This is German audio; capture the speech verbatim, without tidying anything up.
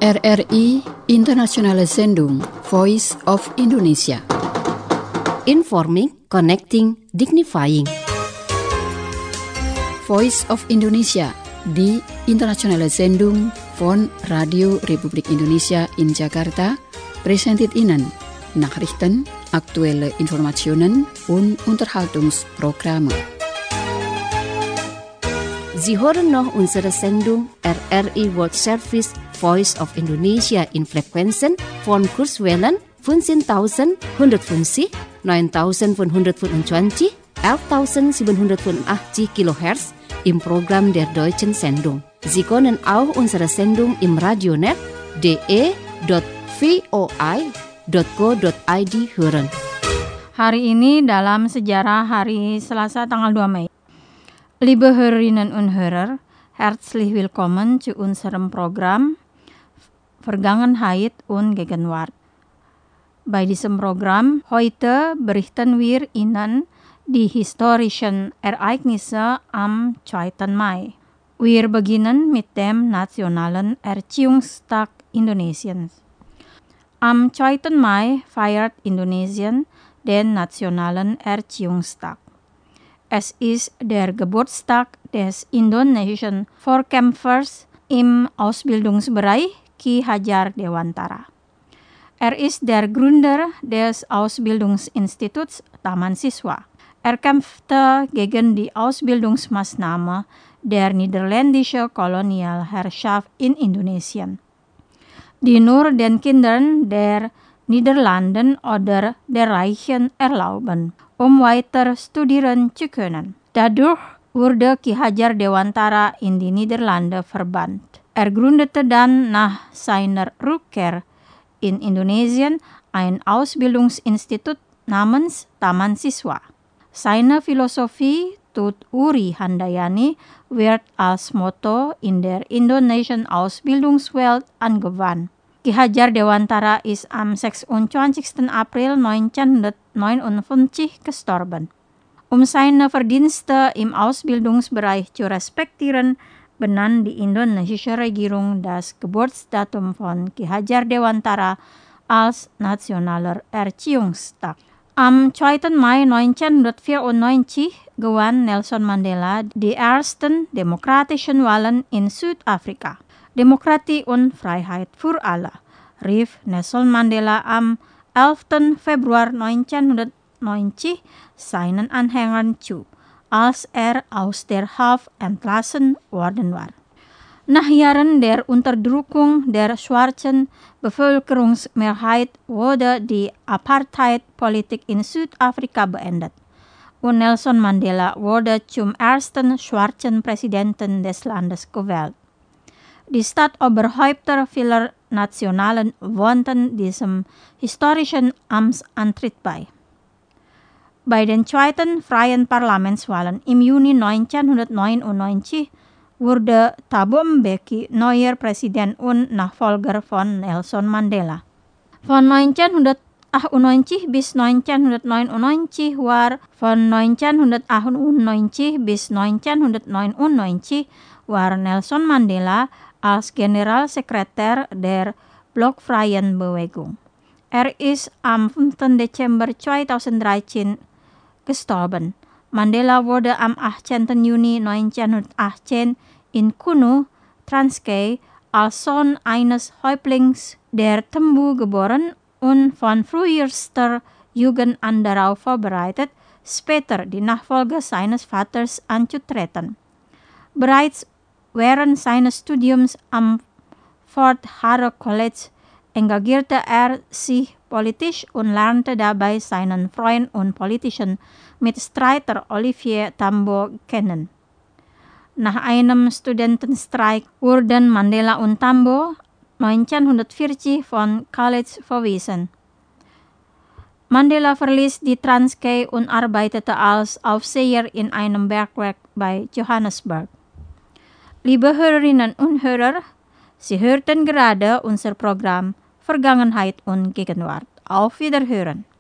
R R I Internationale Sendung Voice of Indonesia. Informing, connecting, dignifying. Voice of Indonesia di Internationale Sendung von Radio Republik Indonesia in Jakarta presented Ihnen Nachrichten, aktuelle Informationen und Unterhaltungsprogramme. Sie hören noch unsere Sendung R R I World Service Voice of Indonesia in Frequenzen von Kurzwellen fünfzehntausendeinhundertfünfzig, neuntausendfünfhundertfünfundzwanzig, elftausendsiebenhundertfünfundachtzig Kilohertz im Programm der Deutschen Sendung. Sie können auch unsere Sendung im Radionet d e dot voi dot co dot i d hören. Hari ini dalam sejarah hari Selasa tanggal dua Mei. Liebe Hörerinnen und Hörer, herzlich willkommen zu unserem Programm Vergangenheit und Gegenwart. Bei diesem Programm heute berichten wir Ihnen die historischen Ereignisse am zweiten Mai. Wir beginnen mit dem Nationalen Erziehungstag Indonesiens. Am zweiten Mai feiert Indonesien den Nationalen Erziehungstag. Es ist der Geburtstag des indonesischen Vorkämpfers im Ausbildungsbereich Ki Hajar Dewantara. Er ist der Gründer des Ausbildungsinstituts Taman Siswa. Er kämpfte gegen die Ausbildungsmaßnahme der niederländischen Kolonialherrschaft in Indonesien, die nur den Kindern der Niederlanden oder der Reichen erlauben, um weiter studieren zu können. Dadurch wurde Ki Hajar Dewantara in die Niederlande verbannt. Er gründete dann nach seiner Rückkehr in Indonesien ein Ausbildungsinstitut namens Taman Siswa. Seine Philosophie Tut Uri Handayani wird als Motto in der indonesischen Ausbildungswelt angewandt. Ki Hajar Dewantara ist am sechsundzwanzigsten April neunzehnhundertneunundfünfzig gestorben. Um seine Verdienste im Ausbildungsbereich zu respektieren, benannt die indonesische Regierung das Geburtsdatum von Ki Hajar Dewantara als Nationaler Erziehungstag. Am zweiten Mai neunzehnhundertvierundneunzig gewann Nelson Mandela die ersten demokratischen Wahlen in Südafrika. Demokratie und Freiheit für alle, rief Nelson Mandela am elften Februar neunzehnhundertneunzig seinen Anhängern zu, als er aus der Haft entlassen worden war. Nach Jahren der Unterdrückung der schwarzen Bevölkerungsmehrheit wurde die Apartheid-Politik in Südafrika beendet und Nelson Mandela wurde zum ersten schwarzen Präsidenten des Landes gewählt. Die Staatsoberhäupter vieler Nationen wohnten diesem historischen Amtsantritt bei. Bei den zweiten freien Parlamentswahlen im Juni neunzehnhundertneunundneunzig wurde Thabo Mbeki neuer Präsident und Nachfolger von Nelson Mandela. Von neunzehnhundertachtundneunzig bis neunzehnhundertneunundneunzig war von neunzehnhundertachtundneunzig bis neunzehnhundertneunundneunzig war Nelson Mandela als Generalsekretär der Blockfreien Bewegung. Er ist am fünften Dezember zweitausenddreizehn gestorben. Mandela wurde am achtzehnten Juni neunzehnhundertachtzehn in Kuno, Transkei, als Sohn eines Häuptlings der Tembu geboren und von frühester Jugend an darauf vorbereitet, später die Nachfolge seines Vaters anzutreten. Bereits während seines Studiums am Fort Hare College engagierte er sich politisch und lernte dabei seinen Freund und politischen Mitstreiter Olivier Tambo kennen. Nach einem Studentenstreik wurden Mandela und Tambo neunzehnhundertvierzig von College verwiesen. Mandela verließ die Transkei und arbeitete als Aufseher in einem Bergwerk bei Johannesburg. Liebe Hörerinnen und Hörer, Sie hörten gerade unser Programm Vergangenheit und Gegenwart. Auf Wiederhören.